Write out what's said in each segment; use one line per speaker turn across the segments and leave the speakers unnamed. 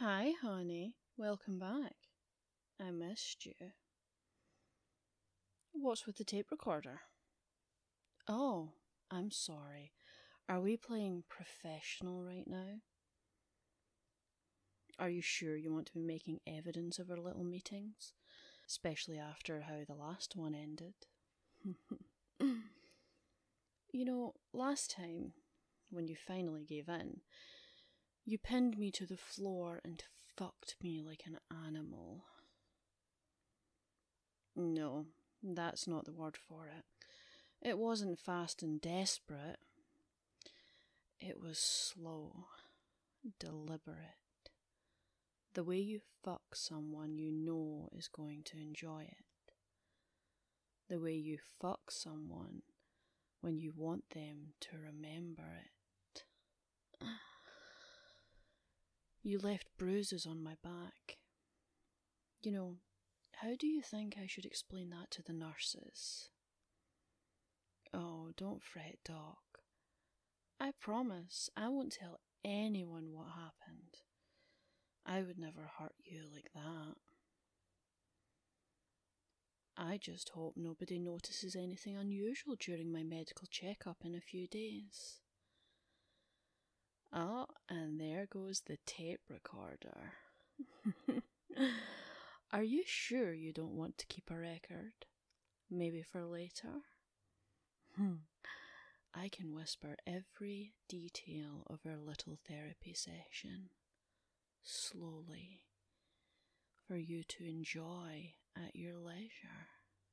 Hi, honey. Welcome back. I missed you. What's with the tape recorder? Oh, I'm sorry. Are we playing professional right now? Are you sure you want to be making evidence of our little meetings? Especially after how the last one ended. Last time, when you finally gave in, you pinned me to the floor and fucked me like an animal. No, that's not the word for it. It wasn't fast and desperate. It was slow, deliberate. The way you fuck someone you know is going to enjoy it. The way you fuck someone when you want them to remember it. You left bruises on my back. How do you think I should explain that to the nurses? Oh, don't fret, Doc. I promise I won't tell anyone what happened. I would never hurt you like that. I just hope nobody notices anything unusual during my medical checkup in a few days. Oh, and there goes the tape recorder. Are you sure you don't want to keep a record? Maybe for later? I can whisper every detail of our little therapy session, slowly, for you to enjoy at your leisure.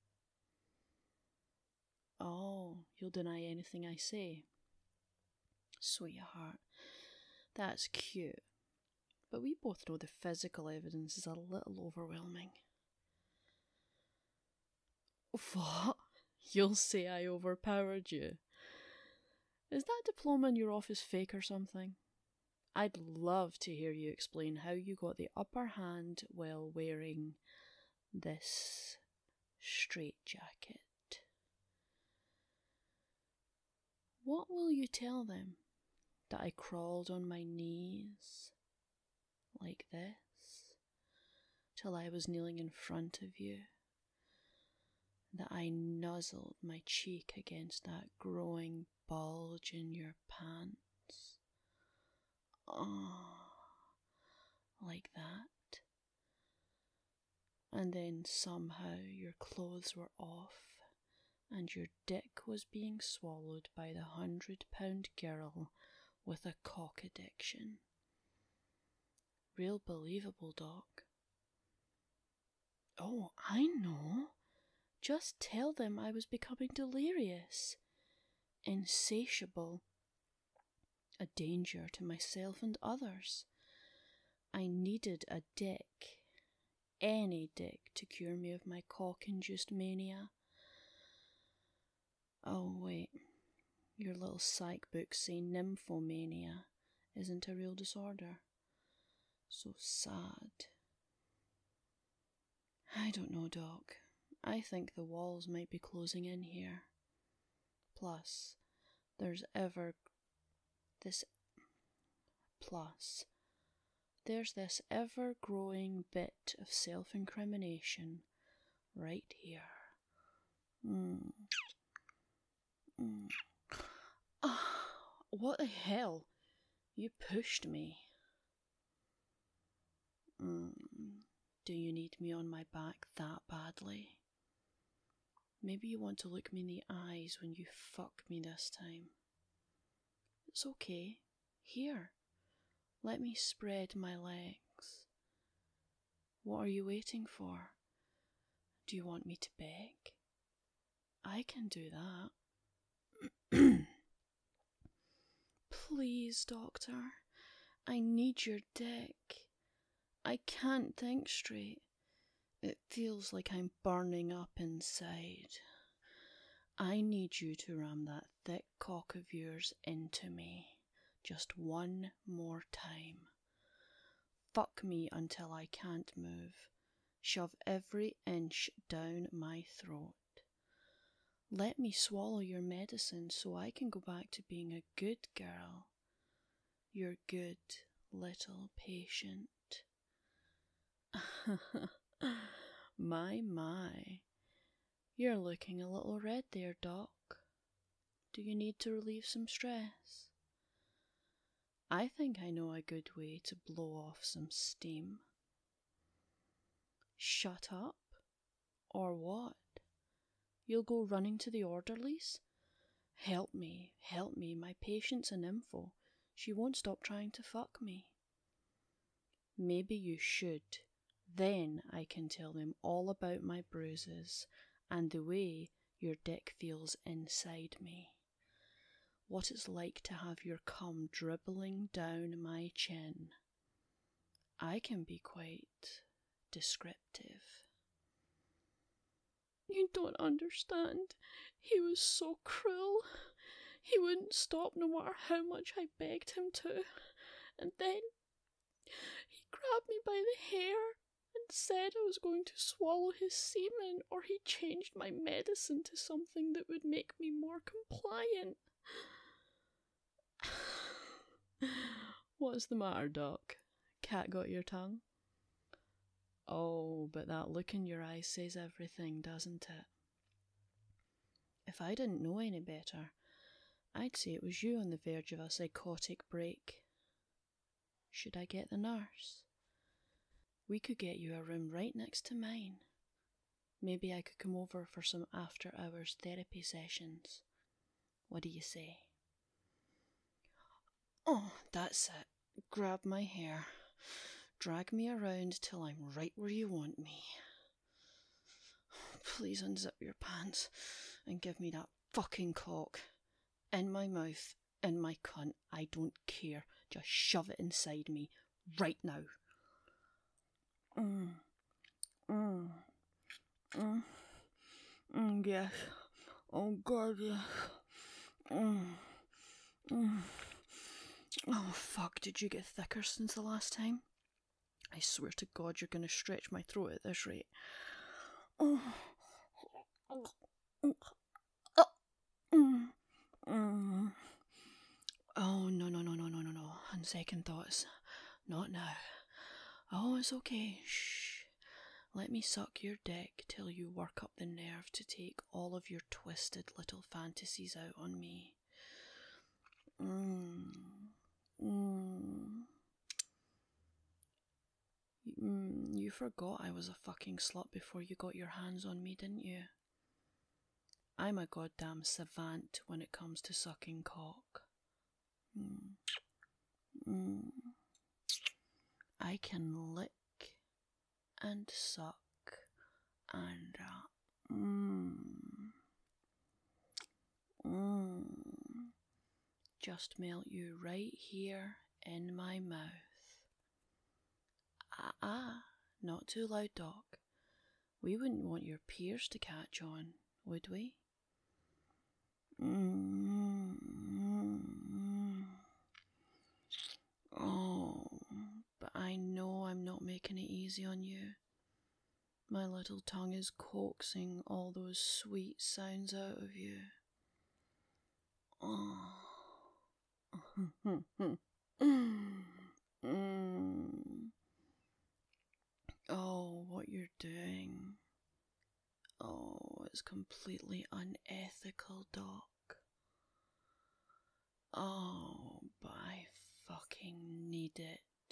Oh, you'll deny anything I say? Sweetheart, that's cute, but we both know the physical evidence is a little overwhelming. What? You'll say I overpowered you? Is that diploma in your office fake or something? I'd love to hear you explain how you got the upper hand while wearing this straitjacket. What will you tell them? That I crawled on my knees like this till I was kneeling in front of you? That I nuzzled my cheek against that growing bulge in your pants? Oh, like that. And then somehow your clothes were off and your dick was being swallowed by the 100-pound girl with a cock addiction. Real believable, Doc. Oh, I know. Just tell them I was becoming delirious, insatiable, a danger to myself and others. I needed a dick, any dick, to cure me of my cock-induced mania. Oh, wait, your little psych books say nymphomania isn't a real disorder. So sad. I don't know, Doc. I think the walls might be closing in here. Plus, there's this ever-growing bit of self-incrimination right here. What the hell? You pushed me. Do you need me on my back that badly? Maybe you want to look me in the eyes when you fuck me this time. It's okay. Here, let me spread my legs. What are you waiting for? Do you want me to beg? I can do that. Please, doctor, I need your dick. I can't think straight. It feels like I'm burning up inside. I need you to ram that thick cock of yours into me just one more time. Fuck me until I can't move. Shove every inch down my throat. Let me swallow your medicine so I can go back to being a good girl. Your good little patient. My. You're looking a little red there, Doc. Do you need to relieve some stress? I think I know a good way to blow off some steam. Shut up? Or what? You'll go running to the orderlies? Help me, my patient's an info. She won't stop trying to fuck me. Maybe you should. Then I can tell them all about my bruises and the way your dick feels inside me. What it's like to have your cum dribbling down my chin. I can be quite descriptive. You don't understand. He was so cruel. He wouldn't stop no matter how much I begged him to. And then he grabbed me by the hair and said I was going to swallow his semen, or he changed my medicine to something that would make me more compliant. What's the matter, Doc? Cat got your tongue? Oh, but that look in your eyes says everything, doesn't it? If I didn't know any better, I'd say it was you on the verge of a psychotic break. Should I get the nurse? We could get you a room right next to mine. Maybe I could come over for some after-hours therapy sessions. What do you say? Oh, that's it. Grab my hair. Drag me around till I'm right where you want me. Please unzip your pants and give me that fucking cock. In my mouth, in my cunt, I don't care. Just shove it inside me, right now. Yes. Oh God, yes. Oh fuck, did you get thicker since the last time? I swear to God you're going to stretch my throat at this rate. Oh, no. On second thoughts, not now. Oh, it's okay. Shh. Let me suck your dick till you work up the nerve to take all of your twisted little fantasies out on me. You forgot I was a fucking slut before you got your hands on me, didn't you? I'm a goddamn savant when it comes to sucking cock. I can lick and suck and just melt you right here in my mouth. Not too loud, Doc. We wouldn't want your peers to catch on, would we? Oh, but I know I'm not making it easy on you. My little tongue is coaxing all those sweet sounds out of you. Oh, what you're doing. Oh, it's completely unethical, Doc. Oh, but I fucking need it.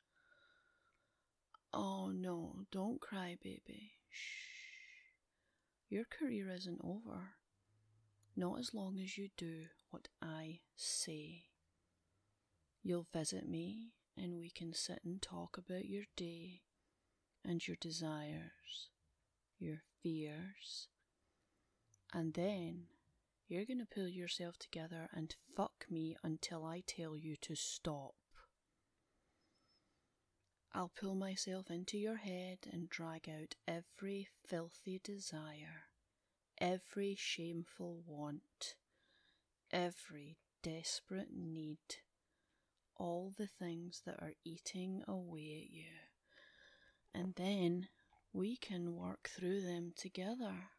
Oh no, don't cry, baby. Shh. Your career isn't over. Not as long as you do what I say. You'll visit me and we can sit and talk about your day and your desires, your fears. And then you're going to pull yourself together and fuck me until I tell you to stop. I'll pull myself into your head and drag out every filthy desire, every shameful want, every desperate need, all the things that are eating away at you. And then we can work through them together.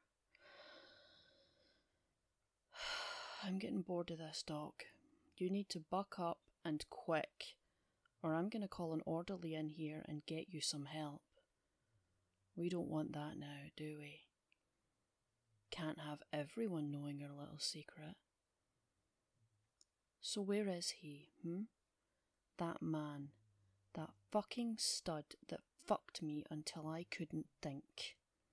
I'm getting bored of this, Doc. You need to buck up and quick, or I'm going to call an orderly in here and get you some help. We don't want that now, do we? Can't have everyone knowing our little secret. So where is he, That man. That fucking stud that fucked me until I couldn't think.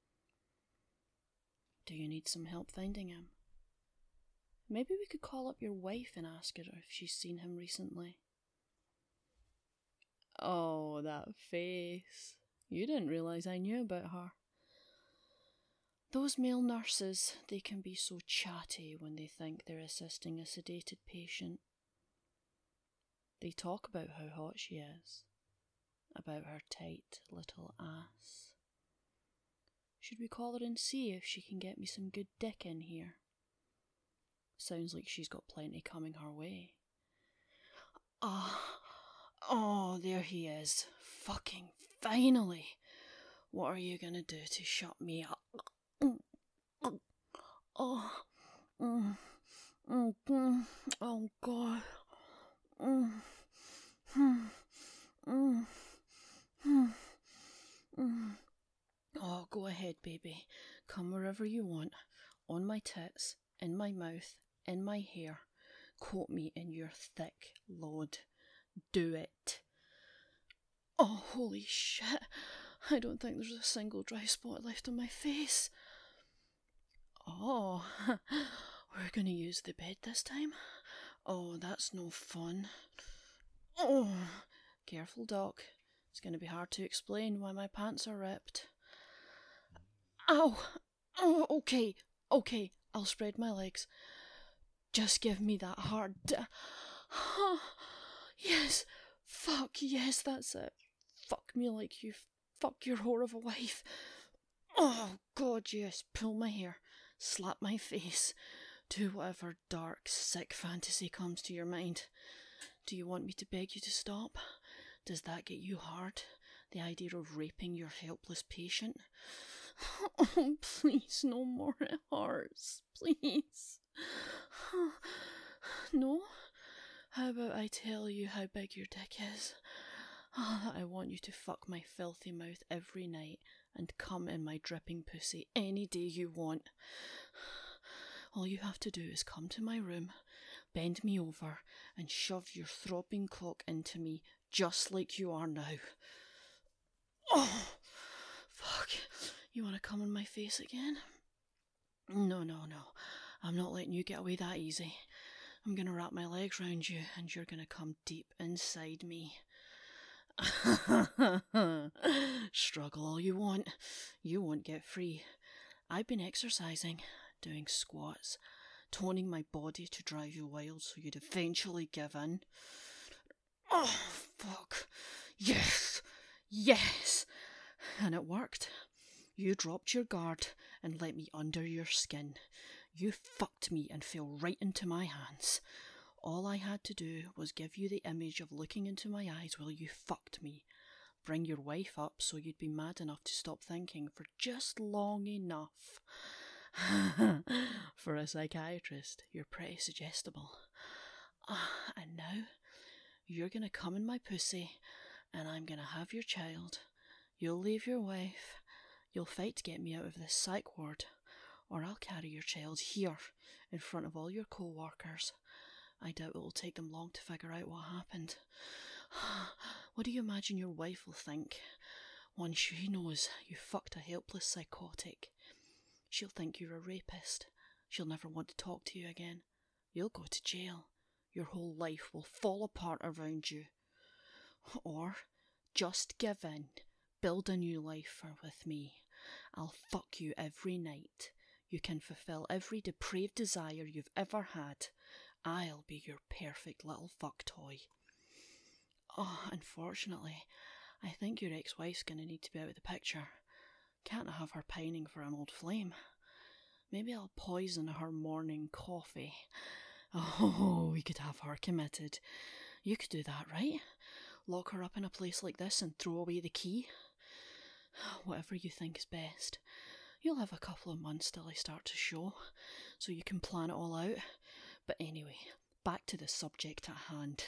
Do you need some help finding him? Maybe we could call up your wife and ask her if she's seen him recently. Oh, that face. You didn't realise I knew about her. Those male nurses, they can be so chatty when they think they're assisting a sedated patient. They talk about how hot she is, about her tight little ass. Should we call her and see if she can get me some good dick in here? Sounds like she's got plenty coming her way. Oh, there he is. Fucking finally. What are you gonna do to shut me up? Oh God. Oh, go ahead, baby. Come wherever you want. On my tits, in my mouth, in my hair. Coat me in your thick load. Do it. Oh, holy shit. I don't think there's a single dry spot left on my face. Oh, we're gonna use the bed this time? Oh, that's no fun. Oh, careful, Doc. It's gonna be hard to explain why my pants are ripped. Ow! Oh, okay, I'll spread my legs. Just give me that hard... Yes, fuck, yes, that's it. Fuck me like you fuck your whore of a wife. Oh, God, yes, pull my hair, slap my face, do whatever dark, sick fantasy comes to your mind. Do you want me to beg you to stop? Does that get you hard? The idea of raping your helpless patient? Oh, please, no more, it hurts, please. No? How about I tell you how big your dick is? I want you to fuck my filthy mouth every night and come in my dripping pussy any day you want. All you have to do is come to my room, bend me over, and shove your throbbing cock into me just like you are now. Oh, fuck. You want to come in my face again? No. I'm not letting you get away that easy. I'm going to wrap my legs round you and you're going to come deep inside me. Struggle all you want. You won't get free. I've been exercising, doing squats, toning my body to drive you wild so you'd eventually give in. Oh, fuck. Yes. And it worked. You dropped your guard and let me under your skin. You fucked me and fell right into my hands. All I had to do was give you the image of looking into my eyes while you fucked me. Bring your wife up so you'd be mad enough to stop thinking for just long enough. For a psychiatrist, you're pretty suggestible. And now, you're gonna come in my pussy, and I'm gonna have your child. You'll leave your wife. You'll fight to get me out of this psych ward, or I'll carry your child here, in front of all your co-workers. I doubt it will take them long to figure out what happened. What do you imagine your wife will think once she knows you fucked a helpless psychotic? She'll think you're a rapist. She'll never want to talk to you again. You'll go to jail. Your whole life will fall apart around you. Or just give in. Build a new life with me. I'll fuck you every night. You can fulfill every depraved desire you've ever had. I'll be your perfect little fuck toy. Oh, unfortunately, I think your ex-wife's going to need to be out of the picture. Can't have her pining for an old flame. Maybe I'll poison her morning coffee. Oh, we could have her committed. You could do that, right? Lock her up in a place like this and throw away the key? Whatever you think is best. You'll have a couple of months till I start to show, so you can plan it all out. But anyway, back to the subject at hand.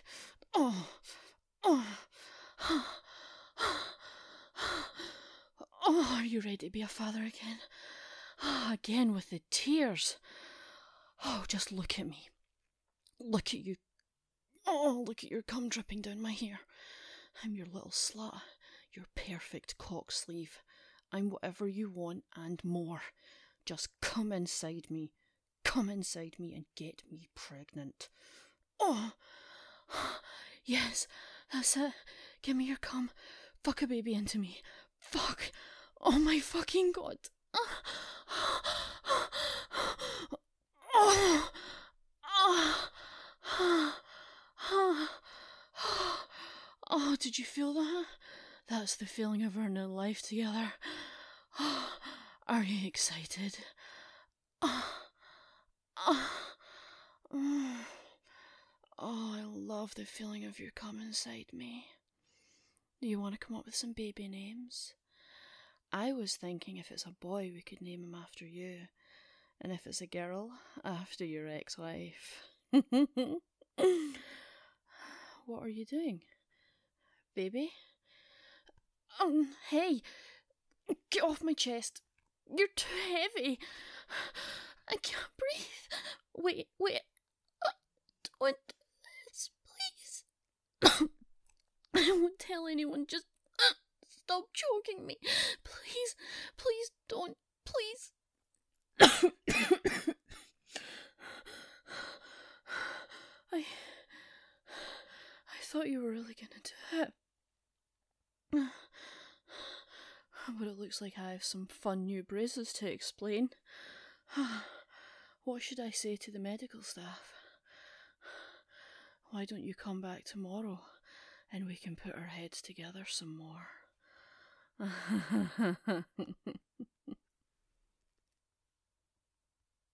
Oh, are you you ready to be a father again? Again with the tears. Oh, just look at me. Look at you. Oh, look at your cum dripping down my hair. I'm your little slut. Your perfect cock sleeve. I'm whatever you want and more. Just come inside me. Come inside me and get me pregnant. Oh, yes, that's it. Give me your cum. Fuck a baby into me. Fuck. Oh my fucking God. Oh, did you feel that? That's the feeling of earning life together. Are you excited? Oh, I love the feeling of your cum inside me. Do you want to come up with some baby names? I was thinking if it's a boy, we could name him after you. And if it's a girl, after your ex-wife. What are you doing? Baby? Hey! Get off my chest! You're too heavy! I can't breathe! Wait! Don't do this, please! I won't tell anyone, just stop choking me! Please don't, please! I thought you were really gonna do it. But it looks like I have some fun new braces to explain. What should I say to the medical staff? Why don't you come back tomorrow and we can put our heads together some more?